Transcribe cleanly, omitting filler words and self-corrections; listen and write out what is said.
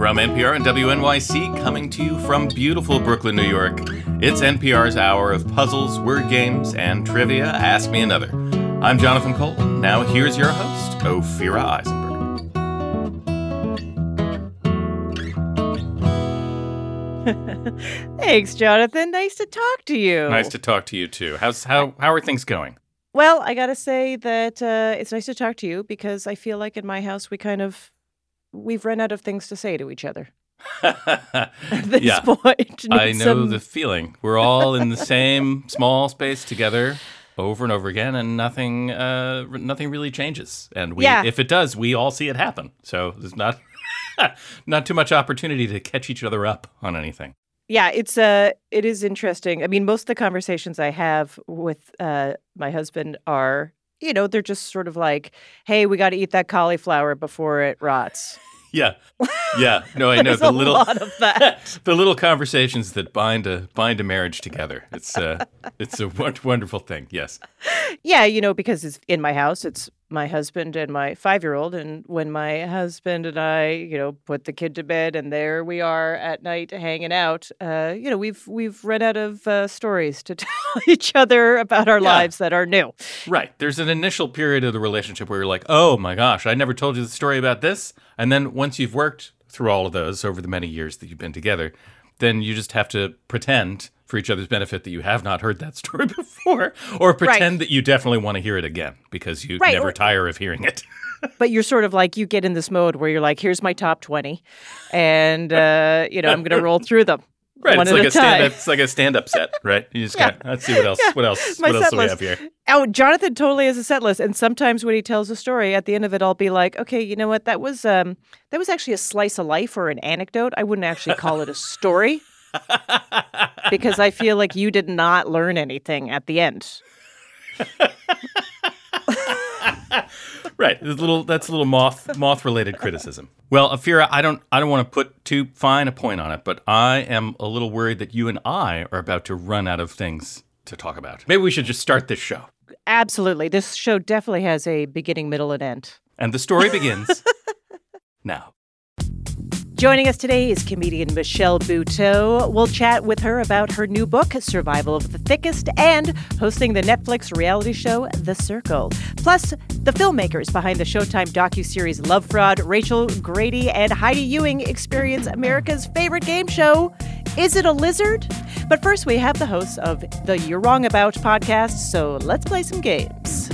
From NPR and WNYC, coming to you from beautiful Brooklyn, New York, it's NPR's hour of puzzles, word games, and trivia. Ask Me Another. I'm Jonathan Cole. Now here's your host, Ophira Eisenberg. Thanks, Jonathan. Nice to talk to you. Nice to talk to you, too. How are things going? Well, I got to say that it's nice to talk to you because I feel like in my house we've run out of things to say to each other. At this point. I know the feeling. We're all in the same small space together over and over again, and nothing really changes. And if it does, we all see it happen. So there's not too much opportunity to catch each other up on anything. Yeah, it is interesting. I mean, most of the conversations I have with my husband are, they're just sort of like, hey, we got to eat that cauliflower before it rots. Yeah. No, I know a lot of that. The little conversations that bind a marriage together. It's a wonderful thing. Yes. Yeah, because it's in my house. It's my husband and my 5-year-old, and when my husband and I, put the kid to bed, and there we are at night hanging out. We've run out of stories to tell each other about our lives that are new. Right. There's an initial period of the relationship where you're like, oh my gosh, I never told you the story about this, and then once you've worked through all of those over the many years that you've been together, then you just have to pretend for each other's benefit that you have not heard that story before, or pretend that you definitely want to hear it again because you never tire of hearing it. But you're sort of like, you get in this mode where you're like, here's my top 20, and, I'm going to roll through them. Right, one it's like a stand-up set, right? You just got, let's see what else do we have here? Oh, Jonathan totally has a set list, and sometimes when he tells a story, at the end of it, I'll be like, okay, you know what? That was actually a slice of life or an anecdote. I wouldn't actually call it a story because I feel like you did not learn anything at the end. Right, that's a little moth-related criticism. Well, Ophira, I don't want to put too fine a point on it, but I am a little worried that you and I are about to run out of things to talk about. Maybe we should just start this show. Absolutely. This show definitely has a beginning, middle, and end. And the story begins now. Joining us today is comedian Michelle Buteau. We'll chat with her about her new book, Survival of the Thickest, and hosting the Netflix reality show, The Circle. Plus, the filmmakers behind the Showtime docuseries Love Fraud, Rachel Grady and Heidi Ewing, experience America's favorite game show, Is It a Lizard? But first, we have the hosts of the You're Wrong About podcast, so let's play some games.